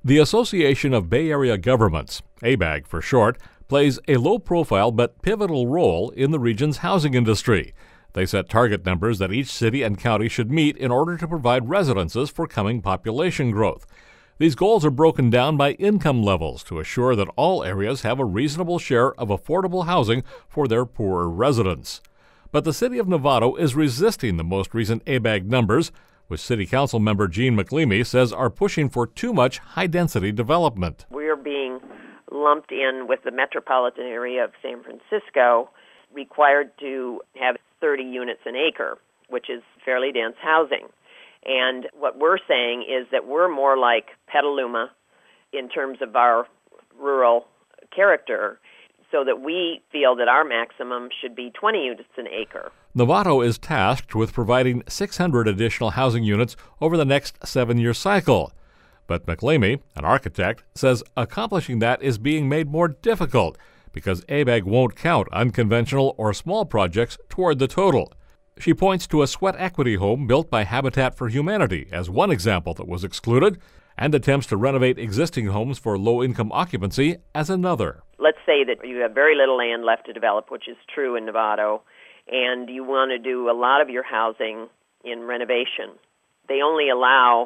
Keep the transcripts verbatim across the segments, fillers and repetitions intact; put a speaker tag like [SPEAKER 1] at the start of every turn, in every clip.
[SPEAKER 1] The Association of Bay Area Governments, A B A G for short, plays a low-profile but pivotal role in the region's housing industry. They set target numbers that each city and county should meet in order to provide residences for coming population growth. These goals are broken down by income levels to assure that all areas have a reasonable share of affordable housing for their poorer residents. But the city of Novato is resisting the most recent A B A G numbers, which City Council member Jean McLeamy says are pushing for too much high-density development.
[SPEAKER 2] We're being lumped in with the metropolitan area of San Francisco, required to have thirty units an acre, which is fairly dense housing. And what we're saying is that we're more like Petaluma in terms of our rural character, so that we feel that our maximum should be twenty units an acre.
[SPEAKER 1] Novato is tasked with providing six hundred additional housing units over the next seven-year cycle. But McLeamy, an architect, says accomplishing that is being made more difficult because A B A G won't count unconventional or small projects toward the total. She points to a sweat equity home built by Habitat for Humanity as one example that was excluded, and attempts to renovate existing homes for low-income occupancy as another.
[SPEAKER 2] Let's say that you have very little land left to develop, which is true in Novato, and you want to do a lot of your housing in renovation. They only allow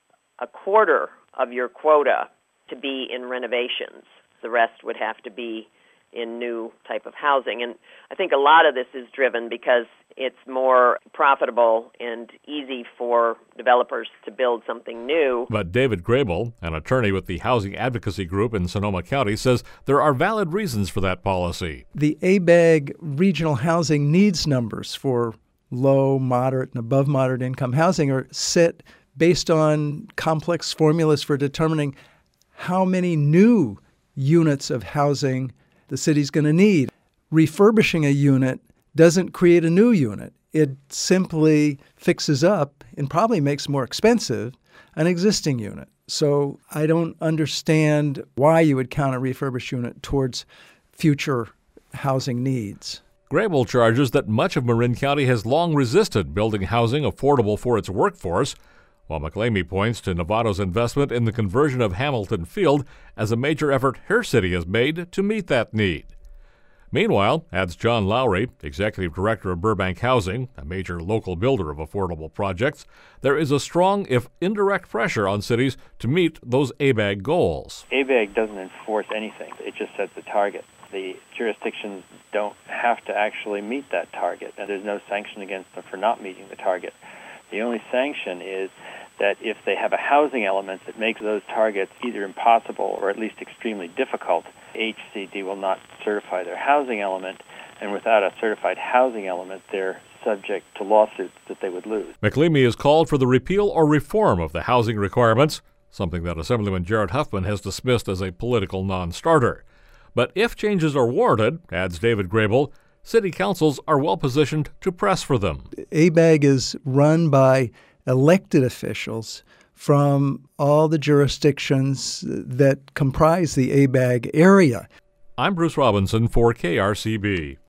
[SPEAKER 2] a quarter of your quota to be in renovations. The rest would have to be in new type of housing. And I think a lot of this is driven because it's more profitable and easy for developers to build something new.
[SPEAKER 1] But David Grable, an attorney with the Housing Advocacy Group in Sonoma County, says there are valid reasons for that policy.
[SPEAKER 3] The A B A G regional housing needs numbers for low, moderate, and above moderate income housing are set based on complex formulas for determining how many new units of housing the city's going to need. Refurbishing a unit doesn't create a new unit. It simply fixes up and probably makes more expensive an existing unit. So I don't understand why you would count a refurbished unit towards future housing needs.
[SPEAKER 1] Grable charges that much of Marin County has long resisted building housing affordable for its workforce, while McLeamy points to Novato's investment in the conversion of Hamilton Field as a major effort her city has made to meet that need. Meanwhile, adds John Lowry, executive director of Burbank Housing, a major local builder of affordable projects, there is a strong, if indirect, pressure on cities to meet those A B A G goals.
[SPEAKER 4] A B A G doesn't enforce anything. It just sets a target. The jurisdictions don't have to actually meet that target, and there's no sanction against them for not meeting the target. The only sanction is that if they have a housing element that makes those targets either impossible or at least extremely difficult, H C D will not certify their housing element, and without a certified housing element, they're subject to lawsuits that they would lose.
[SPEAKER 1] McLeamy has called for the repeal or reform of the housing requirements, something that Assemblyman Jared Huffman has dismissed as a political non-starter. But if changes are warranted, adds David Grable, city councils are well-positioned to press for them.
[SPEAKER 3] A B A G is run by elected officials from all the jurisdictions that comprise the A B A G area.
[SPEAKER 1] I'm Bruce Robinson for K R C B.